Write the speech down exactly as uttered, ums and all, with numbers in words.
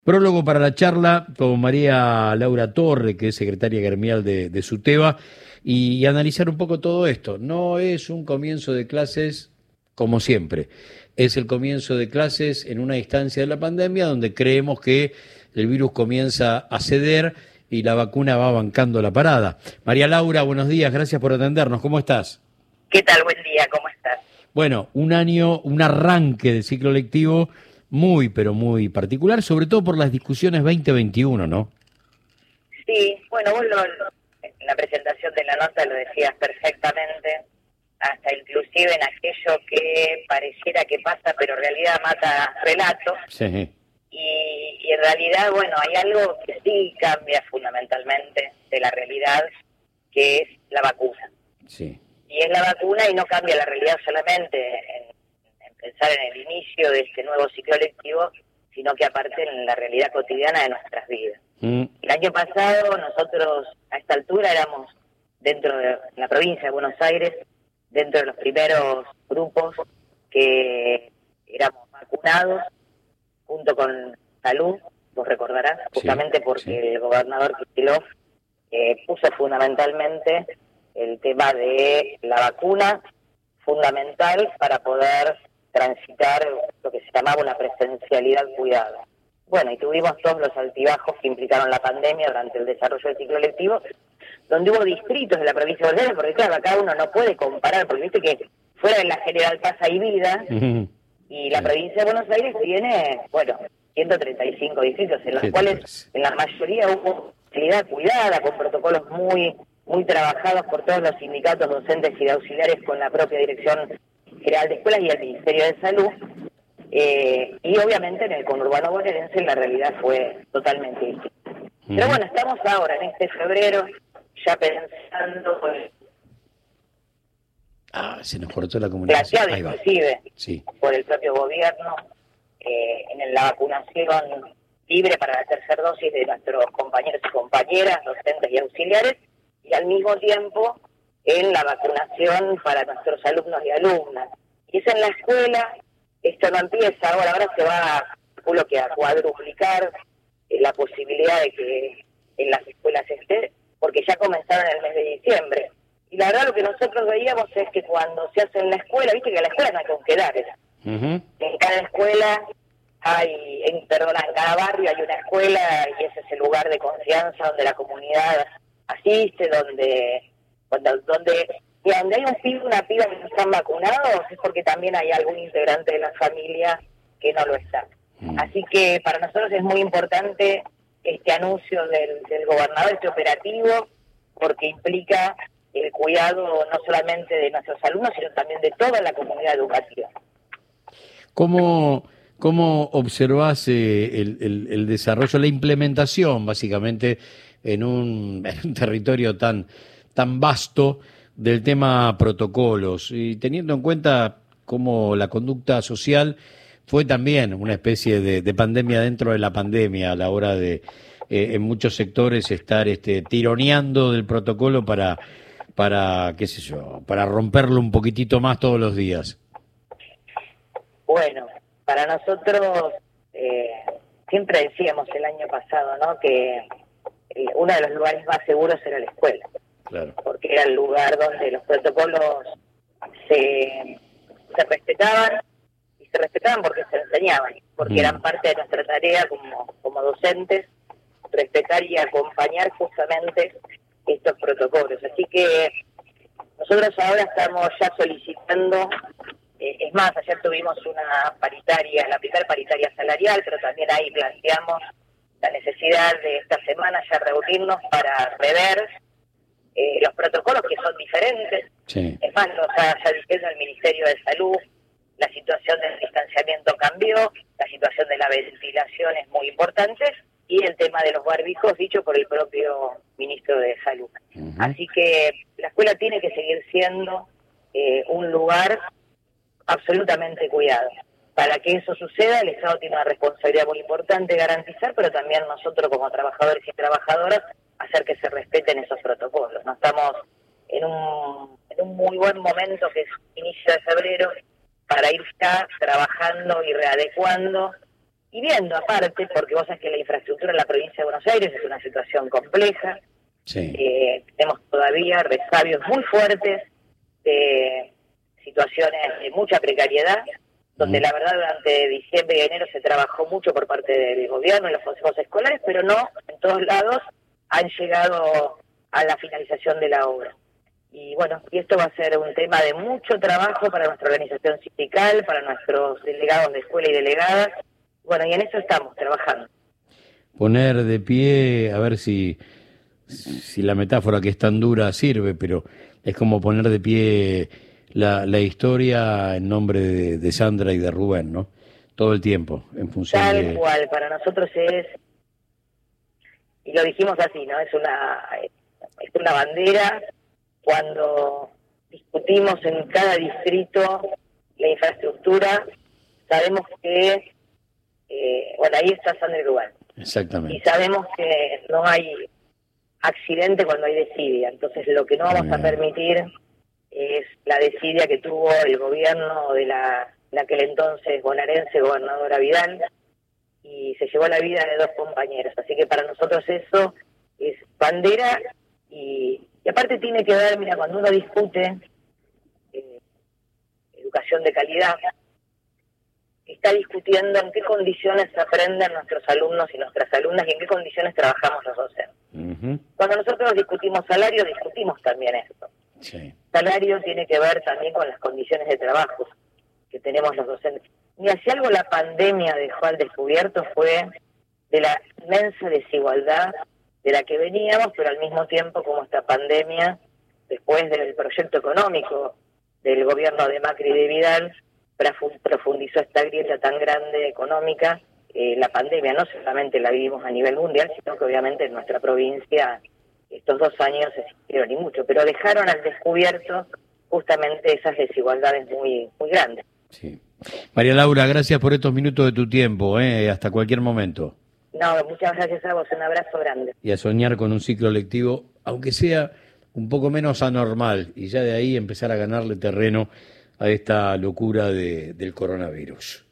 Prólogo para la charla con María Laura Torre, que es secretaria gremial de, de SUTEBA, y, y analizar un poco todo esto. No es un comienzo de clases como siempre, es el comienzo de clases en una instancia de la pandemia donde creemos que el virus comienza a ceder y la vacuna va bancando la parada. María Laura, buenos días, gracias por atendernos, ¿cómo estás? ¿Qué tal? Buen día, ¿cómo estás? Bueno, un año, un arranque de ciclo lectivo muy, pero muy particular, sobre todo por las discusiones veinte veintiuno, ¿no? Sí, bueno, vos lo, lo- en la presentación de la nota lo decías perfectamente, hasta inclusive en aquello que pareciera que pasa, pero en realidad mata relatos, Sí, y, y en realidad, bueno, hay algo que sí cambia fundamentalmente de la realidad, que es la vacuna. sí. Y es la vacuna y no cambia la realidad solamente en, en pensar en el inicio de este nuevo ciclo lectivo, sino que aparte en la realidad cotidiana de nuestras vidas. Mm, El año pasado nosotros a esta altura éramos, dentro de la provincia de Buenos Aires, dentro de los primeros grupos que éramos vacunados junto con Salud, vos recordarás, sí, justamente sí. porque el gobernador Kicillof eh, puso fundamentalmente el tema de la vacuna, fundamental para poder transitar lo que se llamaba una presencialidad cuidada. Bueno, y tuvimos todos los altibajos que implicaron la pandemia durante el desarrollo del ciclo lectivo, donde hubo distritos de la provincia de Buenos Aires, porque claro, acá uno no puede comparar, porque viste que fuera de la General Paz hay vida, Ujú. y la Sí. provincia de Buenos Aires tiene, bueno, ciento treinta y cinco distritos, en los ¿Qué te cuales parece? en la mayoría hubo calidad cuidada, con protocolos muy muy trabajados por todos los sindicatos docentes y de auxiliares con la propia Dirección General de Escuelas y el Ministerio de Salud. Eh, y obviamente en el conurbano bonaerense la realidad fue totalmente distinta. Pero Ujú. bueno, estamos ahora en este febrero ya pensando, pues, Ah, se nos cortó la comunicación. planteado Ahí va. inclusive Sí. por el propio gobierno eh, en la vacunación libre para la tercera dosis de nuestros compañeros y compañeras, docentes y auxiliares, y al mismo tiempo en la vacunación para nuestros alumnos y alumnas. Y es en la escuela, esto no empieza ahora, ahora se va, calculo que a cuadruplicar eh, la posibilidad de que en las escuelas esté, porque ya comenzaron en el mes de diciembre. Y la verdad lo que nosotros veíamos es que cuando se hace en la escuela, viste que a la escuela no hay con qué dar, Ujú. en cada escuela hay, en, perdón, en cada barrio hay una escuela y ese es el lugar de confianza donde la comunidad asiste, donde donde, donde, y donde hay un pibe, una piba que no están vacunados es porque también hay algún integrante de la familia que no lo está. Mm. Así que para nosotros es muy importante este anuncio del, del gobernador, este operativo, porque implica el cuidado no solamente de nuestros alumnos, sino también de toda la comunidad educativa. ¿Cómo, cómo observás eh, el, el- el desarrollo, la implementación, básicamente, en un, en un territorio tan, tan vasto del tema protocolos? Y teniendo en cuenta cómo la conducta social fue también una especie de, de pandemia dentro de la pandemia a la hora de, eh, en muchos sectores, estar este, tironeando del protocolo para, para, qué sé yo, para romperlo un poquitito más todos los días. Bueno, para nosotros, eh, siempre decíamos el año pasado, ¿no?, que el- uno de los lugares más seguros era la escuela, Claro. porque era el lugar donde los protocolos se, se respetaban, y se respetaban porque se enseñaban, porque Mm. eran parte de nuestra tarea como, como docentes, respetar y acompañar justamente estos protocolos. Así que nosotros ahora estamos ya solicitando, eh, es más, ayer tuvimos una paritaria, la primera paritaria salarial, pero también ahí planteamos la necesidad de esta semana ya reunirnos para rever eh, los protocolos que son diferentes. Sí. Es más, nos está ya diciendo el Ministerio de Salud, la situación del distanciamiento cambió, la situación de la ventilación es muy importante, y el tema de los barbijos dicho por el propio Ministro de Salud. Ujú. Así que la escuela tiene que seguir siendo eh, un lugar absolutamente cuidado. Para que eso suceda, el Estado tiene una responsabilidad muy importante garantizar, pero también nosotros como trabajadores y trabajadoras hacer que se respeten esos protocolos. No estamos en un, en un muy buen momento, que es inicio de febrero, para ir ya trabajando y readecuando y viendo aparte, porque vos sabés que la infraestructura en la provincia de Buenos Aires es una situación compleja, Sí. eh, tenemos todavía resabios muy fuertes de situaciones de mucha precariedad, donde Mm. la verdad durante diciembre y enero se trabajó mucho por parte del gobierno y los consejos escolares, pero no en todos lados han llegado a la finalización de la obra. Y bueno, y esto va a ser un tema de mucho trabajo para nuestra organización sindical, para nuestros delegados de escuela y delegadas. Bueno, y en eso estamos trabajando. Poner de pie, a ver si, si la metáfora que es tan dura sirve, pero es como poner de pie la, la historia en nombre de, de Sandra y de Rubén, ¿no? Todo el tiempo, en función Tal de... cual, para nosotros es, y lo dijimos así, ¿no? Es una, es una bandera. Cuando discutimos en cada distrito la infraestructura, sabemos que, eh, bueno, ahí está Sandra y Rubén. Exactamente. Y sabemos que no hay accidente cuando hay desidia. Entonces lo que no vamos Bien. a permitir es la desidia que tuvo el gobierno de la, de aquel entonces bonaerense gobernadora Vidal, y se llevó la vida de dos compañeros. Así que para nosotros eso es bandera, y, y aparte tiene que ver, mira, cuando uno discute eh, educación de calidad, está discutiendo en qué condiciones aprenden nuestros alumnos y nuestras alumnas y en qué condiciones trabajamos los docentes. Uh-huh. Cuando nosotros discutimos salario, discutimos también esto. Sí. Salario tiene que ver también con las condiciones de trabajo que tenemos los docentes. Y si algo la pandemia dejó al descubierto fue de la inmensa desigualdad de la que veníamos, pero al mismo tiempo como esta pandemia, después del proyecto económico del gobierno de Macri y de Vidal, profundizó esta grieta tan grande económica. Eh, la pandemia no solamente la vivimos a nivel mundial, sino que obviamente en nuestra provincia estos dos años se sintieron y mucho, pero dejaron al descubierto justamente esas desigualdades muy, muy grandes. Sí. María Laura, gracias por estos minutos de tu tiempo, ¿eh? Hasta cualquier momento. No, muchas gracias a vos, un abrazo grande. Y a soñar con un ciclo lectivo, aunque sea un poco menos anormal, y ya de ahí empezar a ganarle terreno a esta locura de, del coronavirus.